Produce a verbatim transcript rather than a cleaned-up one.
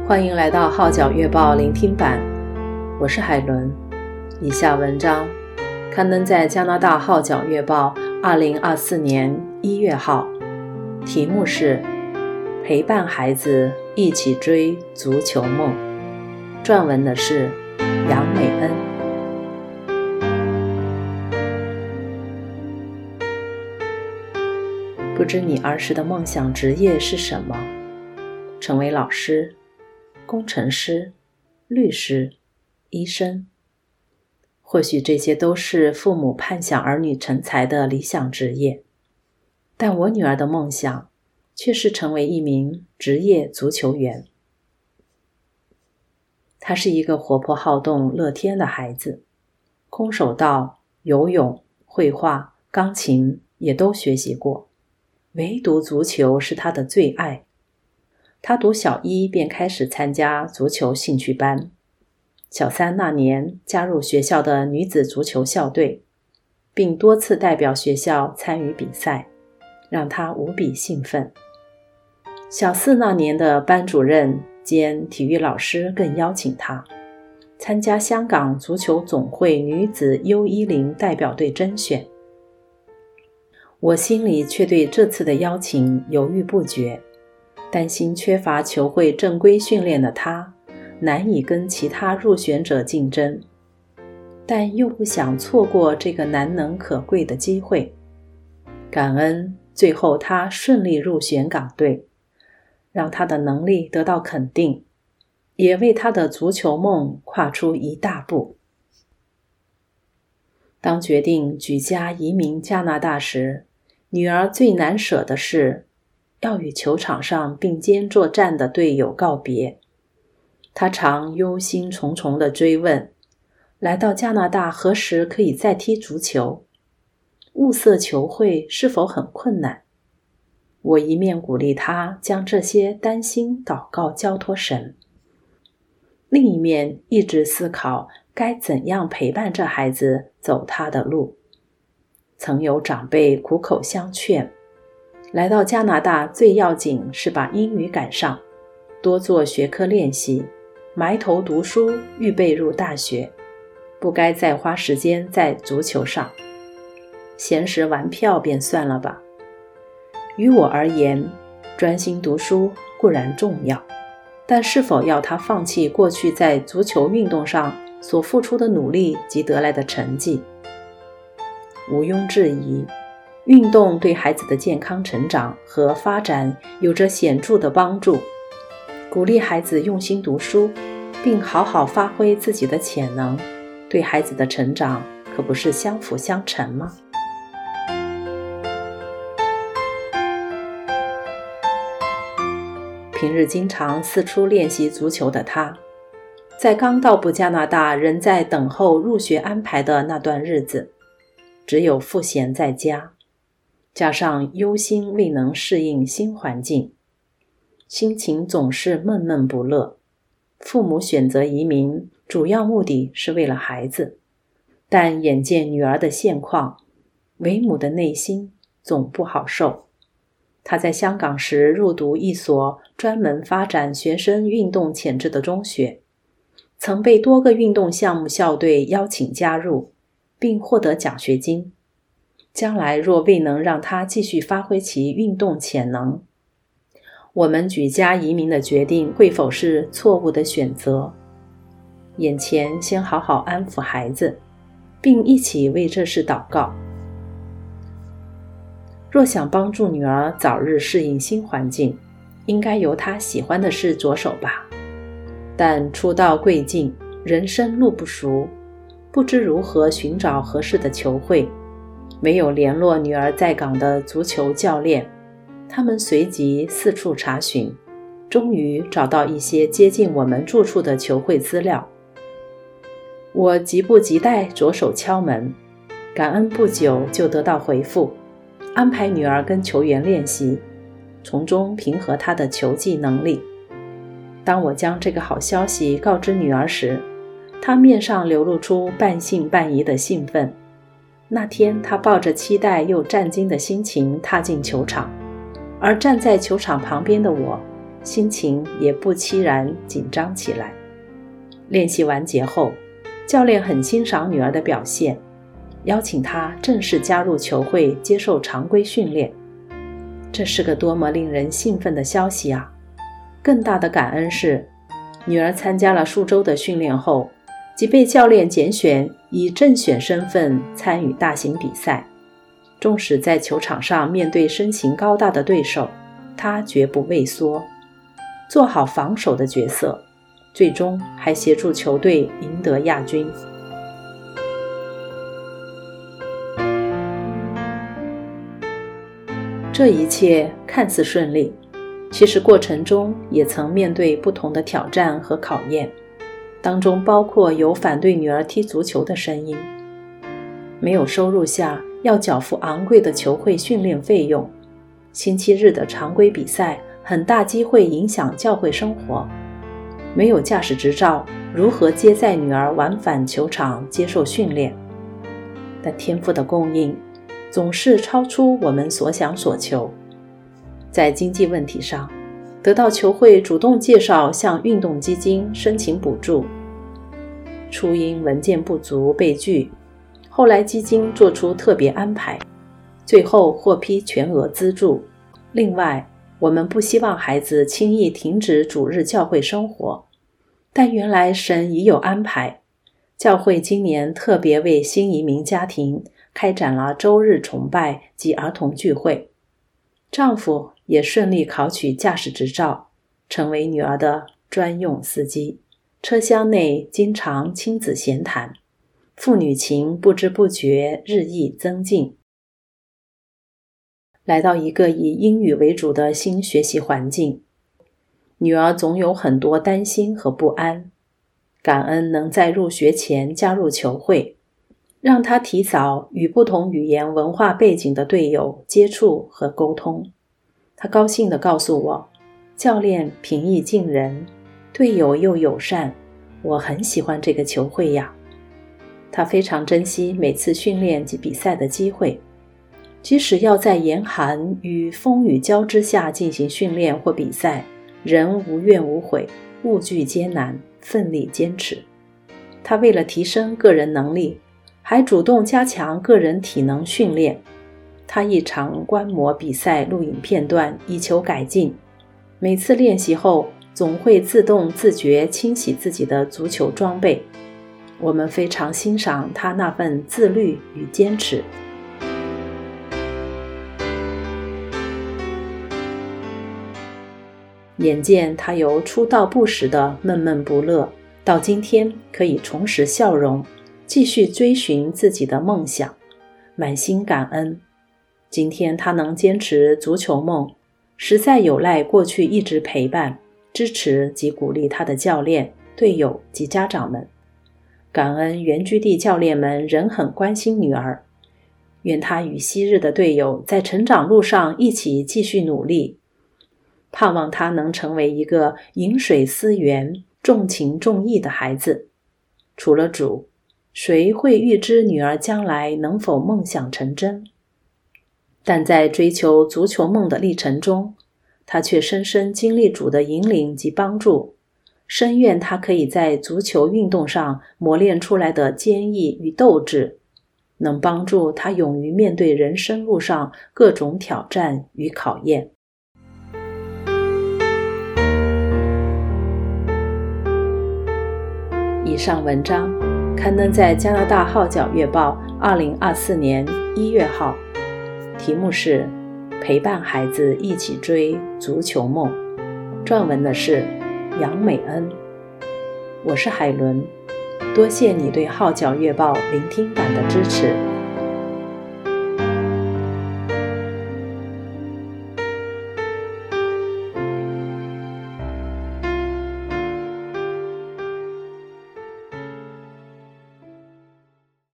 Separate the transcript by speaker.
Speaker 1: 欢迎来到号角月报聆听版，我是海伦。以下文章刊登在加拿大号角月报二零二四年一月号，题目是陪伴孩子一起追足球梦，撰文的是杨美恩。不知你儿时的梦想职业是什么？成为老师、工程师、律师、医生。或许这些都是父母盼想儿女成才的理想职业，但我女儿的梦想却是成为一名职业足球员。她是一个活泼好动、乐天的孩子，空手道、游泳、绘画、钢琴也都学习过，唯独足球是她的最爱。她读小一便开始参加足球兴趣班，小三那年加入学校的女子足球校队，并多次代表学校参与比赛，让她无比兴奋。小四那年的班主任兼体育老师更邀请她参加香港足球总会女子 U 十一 代表队甄选。我心里却对这次的邀请犹豫不决，担心缺乏球会正规训练的她难以跟其他入选者竞争，但又不想错过这个难能可贵的机会。感恩最后她顺利入选港队，让她的能力得到肯定，也为她的足球梦跨出一大步。当决定举家移民加拿大时，女儿最难舍的是要与球场上并肩作战的队友告别。她常忧心忡忡地追问，来到加拿大何时可以再踢足球？物色球会是否很困难？我一面鼓励她将这些担心祷告交托神，另一面一直思考该怎样陪伴这孩子走他的路。曾有长辈苦口相劝，来到加拿大最要紧是把英语赶上，多做学科练习，埋头读书，预备入大学，不该再花时间在足球上，闲时玩票便算了吧。于我而言，专心读书固然重要，但是否要他放弃过去在足球运动上所付出的努力及得来的成绩？毋庸置疑，运动对孩子的健康成长和发展有着显著的帮助。鼓励孩子用心读书，并好好发挥自己的潜能，对孩子的成长可不是相辅相成吗？平日经常四处练习足球的他，在刚到埗加拿大仍在等候入学安排的那段日子，只有赋闲在家，加上忧心未能适应新环境，心情总是闷闷不乐。父母选择移民，主要目的是为了孩子，但眼见女儿的现况，为母的内心总不好受。她在香港时入读一所专门发展学生运动潜质的中学，曾被多个运动项目校队邀请加入，并获得奖学金。将来若未能让她继续发挥其运动潜能，我们举家移民的决定会否是错误的选择？眼前先好好安抚孩子，并一起为这事祷告。若想帮助女儿早日适应新环境，应该由她喜欢的事着手吧。但初到贵境，人生路不熟，不知如何寻找合适的球会，没有联络女儿在港的足球教练，他们随即四处查询，终于找到一些接近我们住处的球会资料。我急不及待着手敲门，感恩不久就得到回复，安排女儿跟球员练习，从中评核她的球技能力。当我将这个好消息告知女儿时，她面上流露出半信半疑的兴奋。那天她抱着期待又战惊的心情踏进球场，而站在球场旁边的我， 心情也不期然紧张起来。练习完结后，教练很欣赏女儿的表现，邀请她正式加入球会接受常规训练。这是个多么令人兴奋的消息啊！更大的感恩是，女儿参加了数周的训练后，即被教练拣选以正选身份参与大型比赛。纵使在球场上面对身形高大的对手，她绝不畏缩，做好防守的角色，最终还协助球队赢得亚军。这一切看似顺利，其实过程中也曾面对不同的挑战和考验，当中包括有反对女儿踢足球的声音，没有收入下要缴付昂贵的球会训练费用，星期日的常规比赛很大机会影响教会生活，没有驾驶执照，如何接载女儿往返球场接受训练？但天父的供应总是超出我们所想所求。在经济问题上，得到球会主动介绍向运动基金申请补助，初因文件不足被拒，后来基金做出特别安排，最后获批全额资助。另外，我们不希望孩子轻易停止主日教会生活，但原来神已有安排，教会今年特别为新移民家庭开展了周日崇拜及儿童聚会。丈夫也顺利考取驾驶执照，成为女儿的专用司机，车厢内经常亲子闲谈，父女情不知不觉日益增进。来到一个以英语为主的新学习环境，女儿总有很多担心和不安。感恩能在入学前加入球会，让她提早与不同语言文化背景的队友接触和沟通。她高兴地告诉我，教练平易近人，队友又友善，我很喜欢这个球会呀。她非常珍惜每次训练及比赛的机会，即使要在严寒与风雨交织下进行训练或比赛，仍无怨无悔，勿惧艰难，奋力坚持。她为了提升个人能力，还主动加强个人体能训练。她亦常观摩比赛录影片段，以求改进。每次练习后，总会自动自觉清洗自己的足球装备。我们非常欣赏她那份自律与坚持。眼见她由出道不时的闷闷不乐，到今天可以重拾笑容，继续追寻自己的梦想，满心感恩。今天她能坚持足球梦，实在有赖过去一直陪伴、支持及鼓励她的教练、队友及家长们。感恩原居地教练们仍很关心女儿，愿她与昔日的队友在成长路上一起继续努力，盼望她能成为一个饮水思源、重情重义的孩子。除了主，谁会预知女儿将来能否梦想成真？但在追求足球梦的历程中，她却深深经历主的引领及帮助。深愿她可以在足球运动上磨练出来的坚毅与斗志，能帮助她勇于面对人生路上各种挑战与考验。以上文章刊登在加拿大号角月报二零二四年一月号，题目是陪伴孩子一起追足球梦，撰文的是杨美恩。我是海伦，多谢你对号角月报聆听版的支持。